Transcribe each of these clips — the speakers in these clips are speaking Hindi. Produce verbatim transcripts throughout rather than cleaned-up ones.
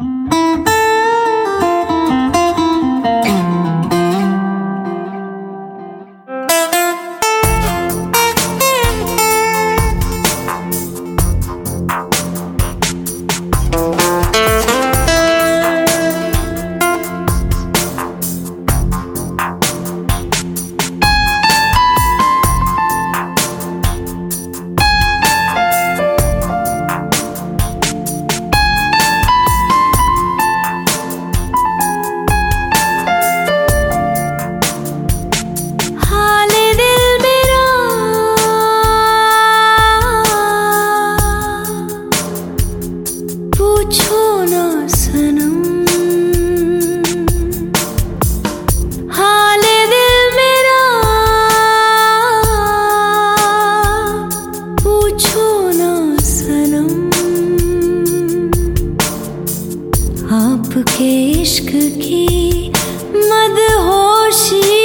आपके इश्क की मदहोशी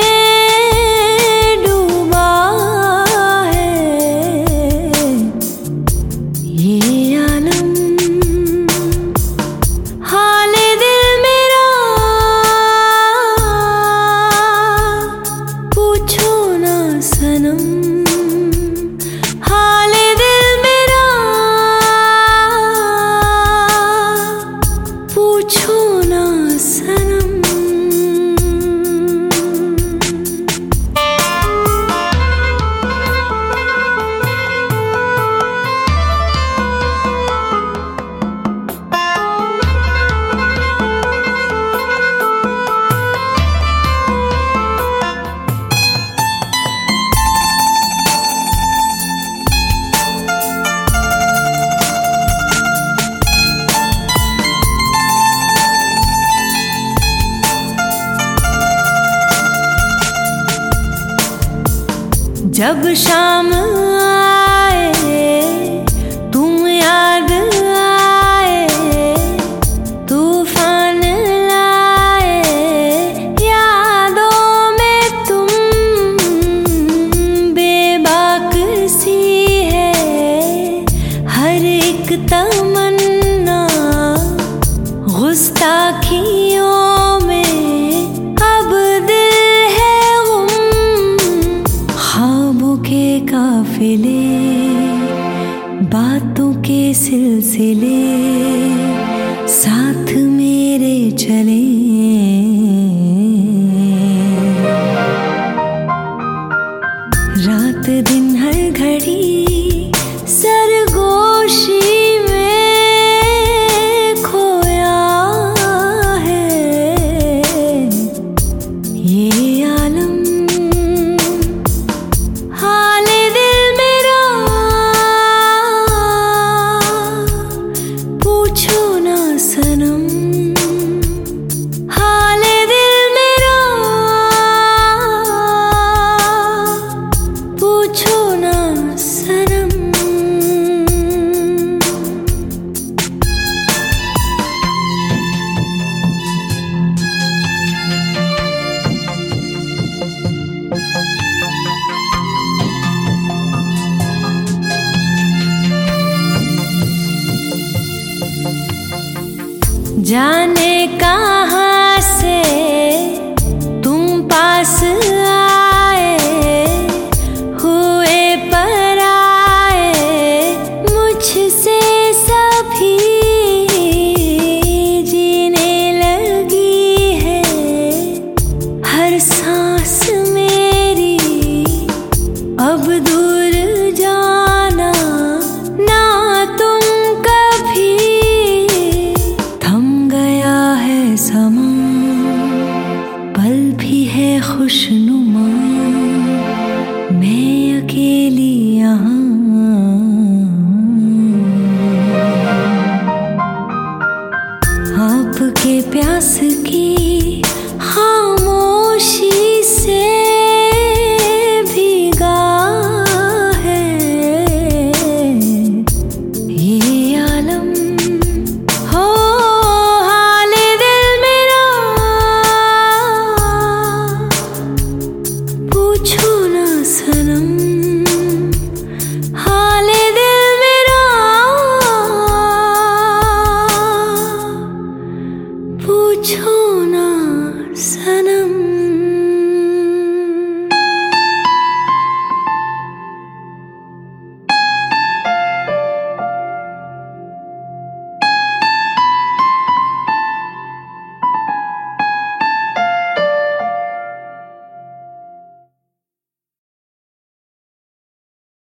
में डूबा है ये आलम। हाले दिल मेरा पूछो ना सनम, हाले दिल मेरा पूछो ना सनम। जब शाम आए तुम याद आए, तूफान लाए यादों में तुम, बेबाक सी है हर एक तमन्ना, गुस्ताखियों के काफिले, बातों के सिलसिले साथ मेरे चले। रात दिन हर घड़ी सरगोशी में खोया है ये आलम। हाले दिल मेरा पूछो ना सनम, हाले दिल मेरा पूछो ना सनम। जाने कहाँ से तुम पास आए, हुए पराए मुझसे सभी, जीने लगी है हर सांस मेरी, अब दूर जाना ना तुम कभी। समा पल भी है खुशनुमा, मैं अकेली यहाँ। आपके प्यास की खामोशी से भीगा है ये आलम। हो पूछो ना सनम, हाले दिल मेरा पूछो ना सनम।